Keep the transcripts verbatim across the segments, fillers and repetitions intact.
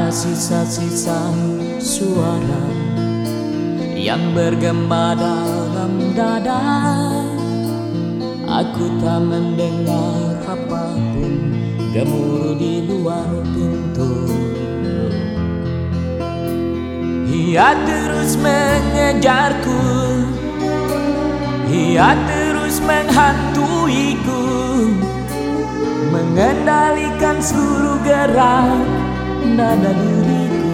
Ada sisa-sisa suara yang bergema dalam dada. Aku tak mendengar apapun gemuruh di luar pintu. Ia terus mengejarku, ia terus menghantuiku, mengendalikan seluruh gerak nada diriku.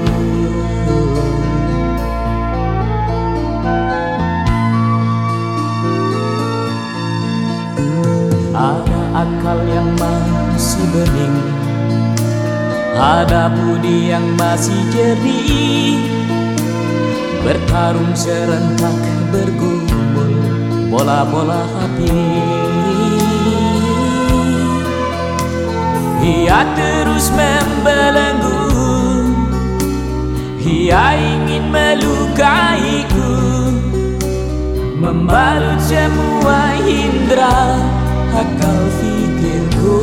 Ada akal yang masih bening, ada budi yang masih jernih, bertarung serentak bergumul bola-bola api. Ia terus membelenggu, ia ingin melukaiku, membalut semua indera akal fikirku.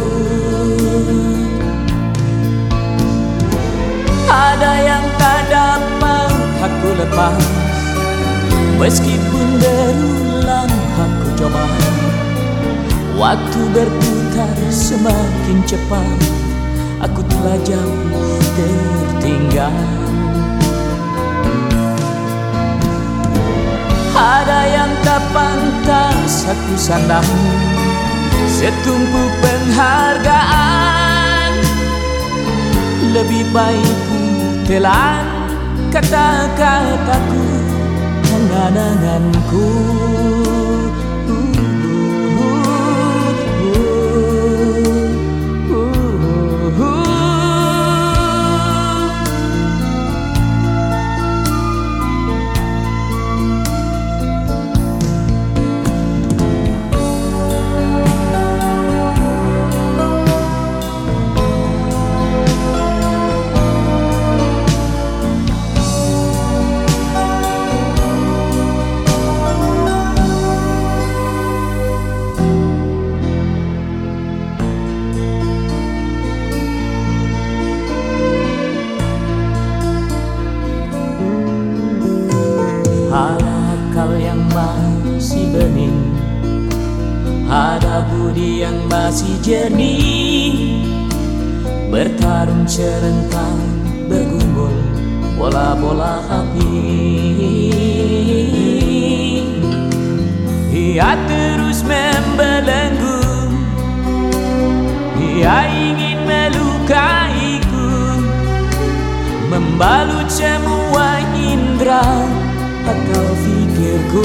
Ada yang tak dapat aku lepas, meskipun berulang aku coba. Waktu berputar semakin cepat, aku telah jauh tertinggal. Ada yang tak pantas aku sandang, setumpuk penghargaan. Lebih baik ku telan kata-kataku, angan-anganku. Ada akal yang masih bening, ada budi yang masih jernih, bertarung serentak bergumul bola-bola api. Ia terus membelenggu, ia ingin melukaiku, membalut semua indera akal fikirku.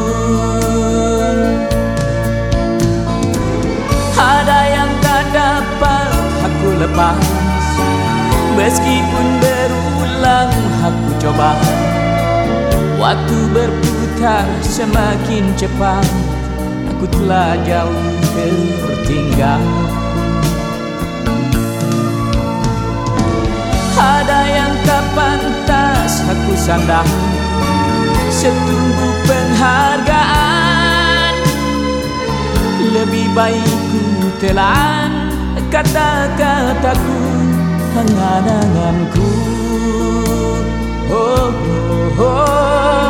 Ada yang tak dapat aku lepas, meskipun berulang aku coba. Waktu berputar semakin cepat, aku telah jauh tertinggal. Ada yang tak pantas aku sandang, setumpuk penghargaan. Lebih baik ku telan kata-kataku, angan-anganku. Oh, oh, oh.